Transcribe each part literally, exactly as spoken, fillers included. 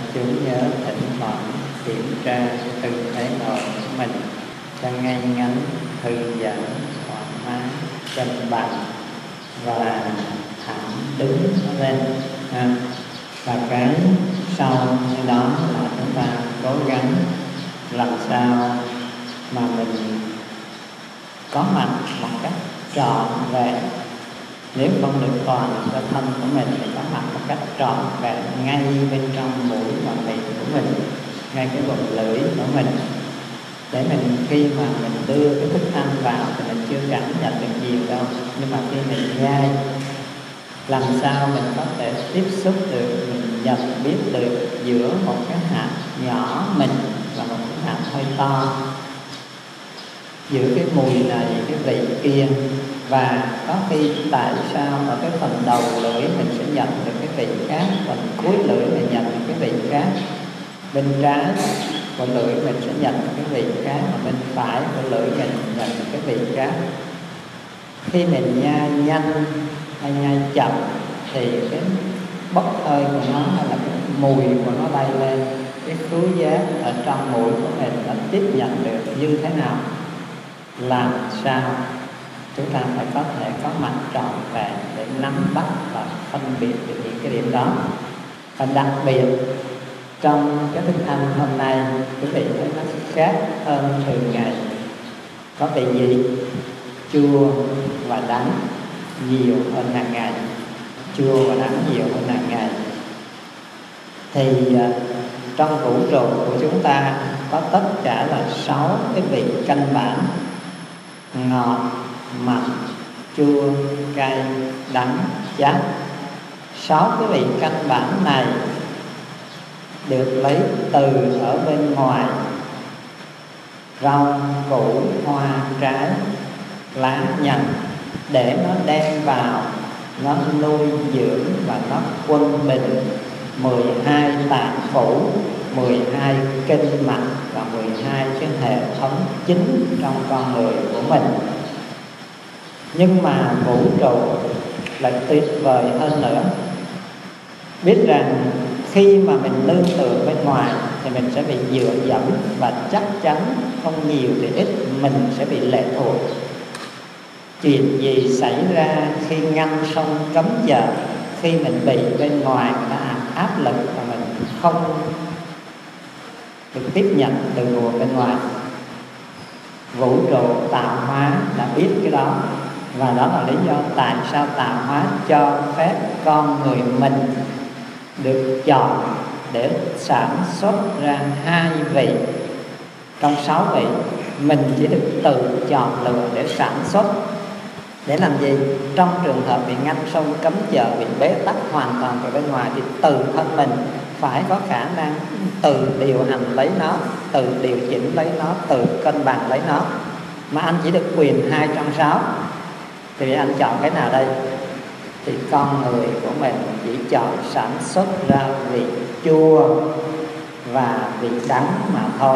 chúng nhớ thỉnh thoảng kiểm tra cái tư thế ngồi của mình cho ngay ngắn, thư giãn, thoải mái, cân bằng và thẳng đứng nó lên. À, và cái sau cái đó là chúng ta cố gắng làm sao mà mình có mặt một cách trọn vẹn. Nếu không được toàn cho thân của mình thì có mặt một cách trọn vẹn ngay bên trong mũi và miệng của mình, ngay cái vùng lưỡi của mình, để mình khi mà mình đưa cái thức ăn vào thì mình chưa cảm nhận được nhiều đâu, nhưng mà khi mình nhai, làm sao mình có thể tiếp xúc được, mình nhận biết được giữa một cái hạt nhỏ mình và một cái hạt hơi to, giữa cái mùi này cái vị kia. Và có khi tại sao ở cái phần đầu lưỡi mình sẽ nhận được cái vị khác, phần cuối lưỡi mình nhận được cái vị khác, bên trái của lưỡi mình sẽ nhận được cái vị khác, và bên phải của lưỡi mình nhận được cái vị khác. Khi mình nhai nhanh hay nhai chậm thì cái bốc hơi của nó hay là cái mùi của nó bay lên, cái khứu giác ở trong mũi của mình đã tiếp nhận được như thế nào. Làm sao chúng ta phải có thể có mặt trọn vẹn để nắm bắt và phân biệt được những cái điểm đó. Và đặc biệt trong cái thức ăn hôm nay, quý vị thấy nó khác hơn thường ngày. Có vị gì? Chua và đắng nhiều hơn hàng ngày. Chua và đắng nhiều hơn hàng ngày. Thì uh, trong vũ trụ của chúng ta có tất cả là sáu cái vị căn bản: ngọt, mặn, chua, cay, đắng, chát. Sáu cái vị căn bản này được lấy từ ở bên ngoài rau, củ, hoa, trái, lá, nhành, để nó đem vào, nó nuôi dưỡng và nó quân bình mười hai tạng phủ, mười hai kinh mạch và mười hai cái hệ thống chính trong con người của mình. Nhưng mà vũ trụ lại tuyệt vời hơn nữa. Biết rằng khi mà mình nương tựa bên ngoài thì mình sẽ bị dựa dẫm, và chắc chắn không nhiều thì ít mình sẽ bị lệ thuộc. Chuyện gì xảy ra khi ngăn sông cấm chợ, khi mình bị bên ngoài người ta áp lực và mình không được tiếp nhận từ nguồn bên ngoài. Vũ trụ tạo hóa đã biết cái đó, và đó là lý do tại sao tạo hóa cho phép con người mình được chọn để sản xuất ra hai vị trong sáu vị. Mình chỉ được tự chọn lựa để sản xuất. Để làm gì? Trong trường hợp bị ngăn sông cấm chợ, bị bế tắc hoàn toàn từ bên ngoài, thì từ thân mình phải có khả năng tự điều hành lấy nó, tự điều chỉnh lấy nó, tự cân bằng lấy nó. Mà anh chỉ được quyền hai trong sáu, thì anh chọn cái nào đây? Thì con người của mình chỉ chọn sản xuất ra vị chua và vị đắng mà thôi.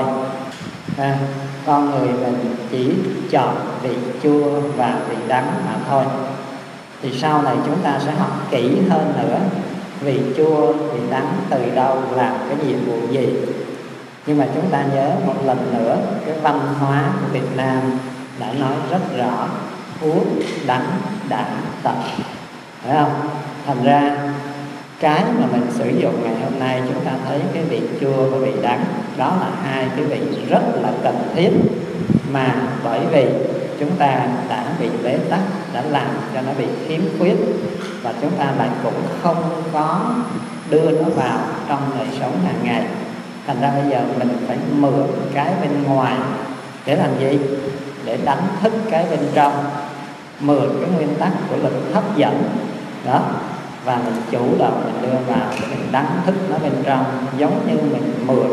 À, con người mình chỉ chọn vị chua và vị đắng mà thôi. Thì sau này chúng ta sẽ học kỹ hơn nữa vị chua, vị đắng từ đâu, làm cái nhiệm vụ gì. Nhưng mà chúng ta nhớ một lần nữa, cái văn hóa của Việt Nam đã nói rất rõ: uống đắng đã tập, phải không? Thành ra cái mà mình sử dụng ngày hôm nay, chúng ta thấy cái vị chua và vị đắng, đó là hai cái vị rất là cần thiết, mà bởi vì chúng ta đã bị bế tắc, đã làm cho nó bị khiếm khuyết, và chúng ta lại cũng không có đưa nó vào trong đời sống hàng ngày. Thành ra bây giờ mình phải mượn cái bên ngoài để làm gì? Để đánh thức cái bên trong, mượn cái nguyên tắc của lực hấp dẫn đó, và mình chủ động mình đưa vào, mình đánh thức nó bên trong, giống như mình mượn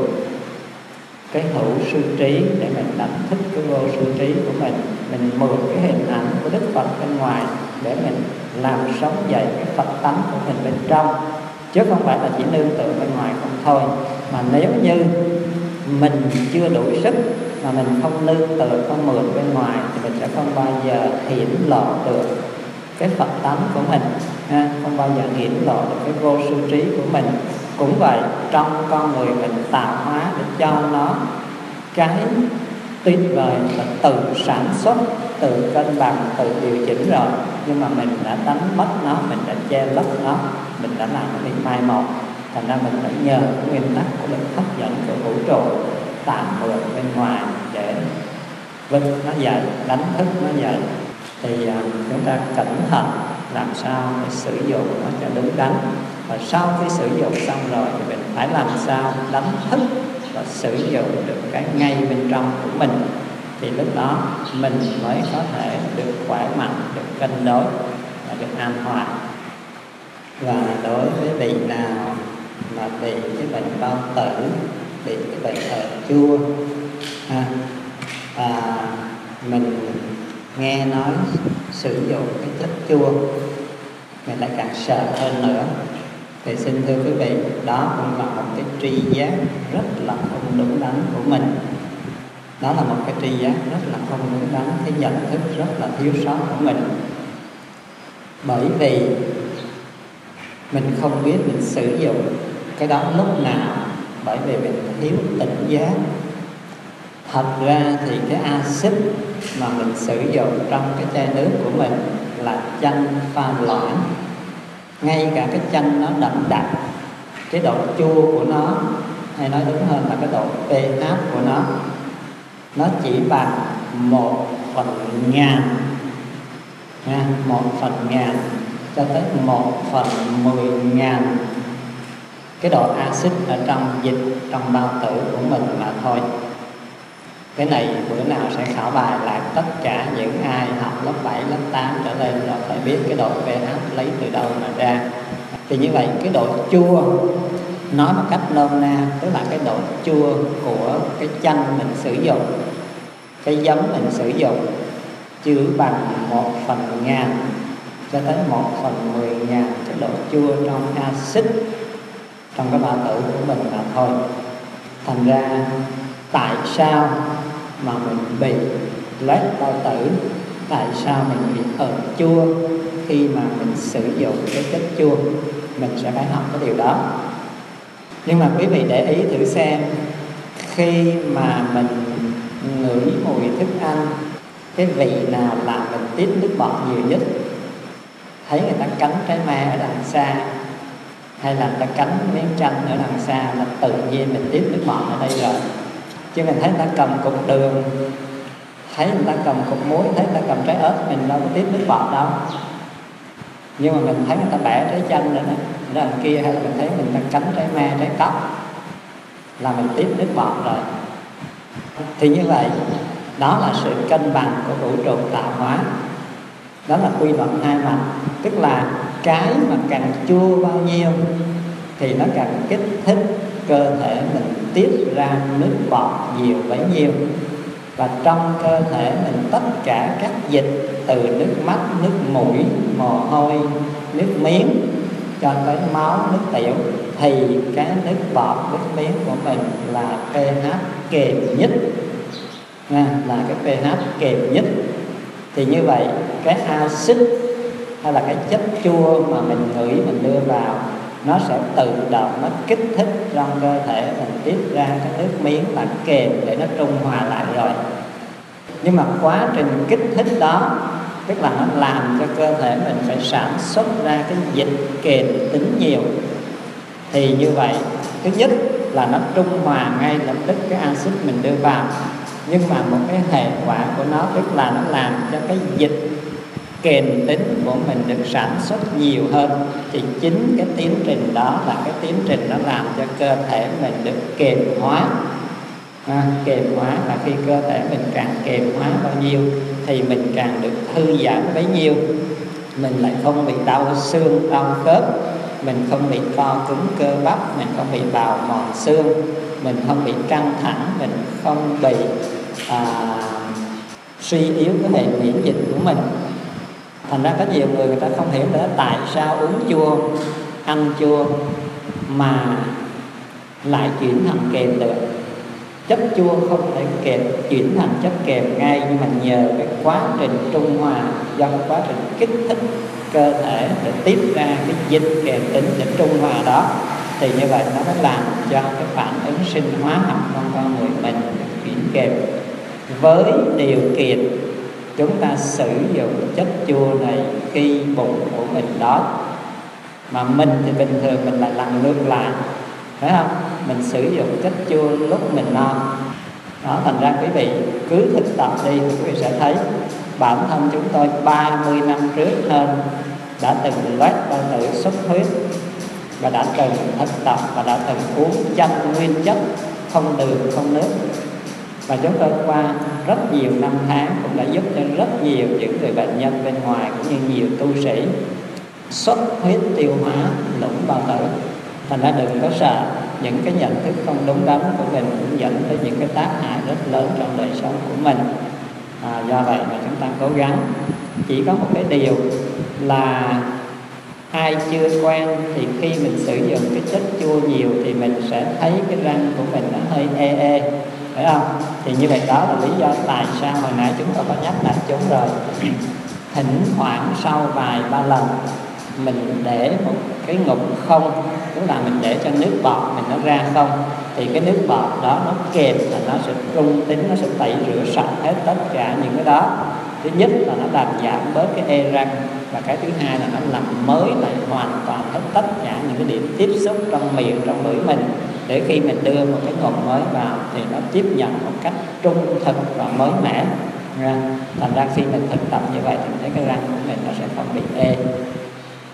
cái hữu sư trí để mình đánh thức cái vô sư trí của mình. Mình mượn cái hình ảnh của Đức Phật bên ngoài để mình làm sống dậy cái Phật tánh của mình bên trong, chứ không phải là chỉ nương tựa bên ngoài không thôi. Mà nếu như mình chưa đủ sức mà mình không nương tựa, không mượn bên ngoài, thì mình sẽ không bao giờ hiển lộ được cái Phật tánh của mình, ha? Không bao giờ hiển lộ được cái vô sư trí của mình, Cũng vậy, trong con người mình tạo hóa để cho nó cái tuyệt vời là tự sản xuất, tự cân bằng, tự điều chỉnh rồi, nhưng mà mình đã đánh mất nó, mình đã che lấp nó, mình đã làm nó bị mai một. Thành ra mình phải nhờ cái nguyên tắc của lực hấp dẫn của vũ trụ tạm mượn bên ngoài để vứt nó dậy, đánh thức nó dậy. Thì uh, chúng ta cẩn thận làm sao để sử dụng nó cho đúng đắn, và sau khi sử dụng xong rồi thì mình phải làm sao đánh thức và sử dụng được cái ngay bên trong của mình, thì lúc đó mình mới có thể được khỏe mạnh, được cân đối và được an hòa. Và đối với vị nào mà bị cái bệnh bao tử, bị cái bệnh ở chua ha, và mình nghe nói sử dụng cái chất chua, mình lại càng sợ hơn nữa, thì xin thưa quý vị, đó cũng là một cái tri giác rất là không đúng đắn của mình. Đó là một cái tri giác rất là không đúng đắn, cái nhận thức rất là thiếu sót của mình. Bởi vì mình không biết mình sử dụng cái đó lúc nào, bởi vì mình thiếu tỉnh giác. Thật ra thì cái axit mà mình sử dụng trong cái chai nước của mình là chanh pha loãng. Ngay cả cái chanh nó đậm đặc, cái độ chua của nó, hay nói đúng hơn là cái độ pH của nó, nó chỉ bằng một phần ngàn nha, một phần ngàn cho tới một phần mười ngàn cái độ axit ở trong dịch, trong bao tử của mình mà thôi. Cái này bữa nào sẽ khảo bài lại tất cả những ai học lớp bảy, lớp tám trở lên rồi phải biết cái độ pH lấy từ đâu mà ra. Thì như vậy cái độ chua, nói một cách nôm na, tức là cái độ chua của cái chanh mình sử dụng, cái giống mình sử dụng, chưa bằng một phần ngàn cho tới một phần mười ngàn cái độ chua trong axit trong cái bao tử của mình mà thôi. Thành ra tại sao mà mình bị loét bao tử, tại sao mình bị ợ chua khi mà mình sử dụng cái chất chua, mình sẽ phải học cái điều đó. Nhưng mà quý vị để ý thử xem, khi mà mình ngửi mùi thức ăn, cái vị nào làm mình tiết nước bọt nhiều nhất? Thấy người ta cắn trái me ở đằng xa, hay là người ta cắn miếng chanh ở đằng xa, là tự nhiên mình tiết nước bọt ở đây rồi. Chứ mình thấy người ta cầm cục đường, thấy người ta cầm cục muối, thấy người ta cầm trái ớt, mình đâu có tiết nước bọt đâu. Nhưng mà mình thấy người ta bẻ trái chanh nữa nè, ở đằng kia, hay là mình thấy người ta cắn trái me, trái cóc, là mình tiết nước bọt rồi. Thì như vậy, đó là sự cân bằng của vũ trụ tạo hóa. Đó là quy luật hai mặt. Tức là cái mà càng chua bao nhiêu thì nó càng kích thích cơ thể mình tiết ra nước bọt nhiều bấy nhiêu. Và trong cơ thể mình tất cả các dịch, từ nước mắt, nước mũi, mồ hôi, nước miếng cho tới máu, nước tiểu, thì cái nước bọt, nước miếng của mình là pH kềm nhất, nha, là cái pH kềm nhất. Thì như vậy cái axit hay là cái chất chua mà mình ngửi, mình đưa vào, nó sẽ tự động nó kích thích trong cơ thể mình tiết ra cái nước miếng là kềm để nó trung hòa lại rồi. Nhưng mà quá trình kích thích đó, tức là nó làm cho cơ thể mình phải sản xuất ra cái dịch kềm tính nhiều. Thì như vậy, thứ nhất là nó trung hòa ngay lập tức cái axit mình đưa vào. Nhưng mà một cái hệ quả của nó, tức là nó làm cho cái dịch kềm tính của mình được sản xuất nhiều hơn. Thì chính cái tiến trình đó là cái tiến trình nó làm cho cơ thể mình được kềm hóa. À, kềm hóa là khi cơ thể mình càng kềm hóa bao nhiêu thì mình càng được thư giãn bấy nhiêu. Mình lại không bị đau xương, đau khớp, mình không bị co cứng cơ bắp, mình không bị bào mòn xương, mình không bị căng thẳng, mình không bị à, suy yếu cái hệ miễn dịch của mình. Thành ra có nhiều người người ta không hiểu nữa tại sao uống chua, ăn chua mà lại chuyển thành kềm được. Chất chua không thể kềm, chuyển thành chất kềm ngay, nhưng mà nhờ cái quá trình trung hòa, do cái quá trình kích thích cơ thể để tiết ra cái dịch kềm tính để trung hòa đó, thì như vậy nó mới làm cho cái phản ứng sinh hóa học trong con người mình chuyển kịp, với điều kiện chúng ta sử dụng chất chua này khi bụng của mình đói. Mà mình thì bình thường mình lại làm ngược lại, phải không? Mình sử dụng chất chua lúc mình no. Đó, thành ra quý vị cứ thực tập đi thì quý vị sẽ thấy bản thân chúng tôi ba mươi năm trước hơn đã từng loét bao tử xuất huyết, và đã từng thực tập và đã từng uống chanh nguyên chất, không đường không nước. Và chúng tôi qua rất nhiều năm tháng cũng đã giúp cho rất nhiều những người bệnh nhân bên ngoài cũng như nhiều tu sĩ xuất huyết tiêu hóa, lũng bao tử. Thành ra đừng có sợ những cái nhận thức không đúng đắn của mình cũng dẫn tới những cái tác hại rất lớn trong đời sống của mình. À, do vậy mà chúng ta cố gắng. Chỉ có một cái điều là ai chưa quen thì khi mình sử dụng cái chất chua nhiều thì mình sẽ thấy cái răng của mình nó hơi ê ê, phải không? Thì như vậy đó là lý do tại sao hồi nãy chúng ta có nhắc lại chúng rồi. Thỉnh thoảng sau vài ba lần mình để một cái ngụm không, tức là mình để cho nước bọt mình nó ra không, thì cái nước bọt đó nó kèm là nó sẽ trung tính, nó sẽ tẩy rửa sạch hết tất cả những cái đó. Thứ nhất là nó làm giảm bớt cái ê răng, và cái thứ hai là nó làm mới lại hoàn toàn hết tất cả những cái điểm tiếp xúc trong miệng, trong lưỡi mình, để khi mình đưa một cái ngụm mới vào thì nó tiếp nhận một cách trung thực và mới mẻ. Thành ra khi mình thực tập như vậy thì thấy cái răng của mình nó sẽ không bị ê.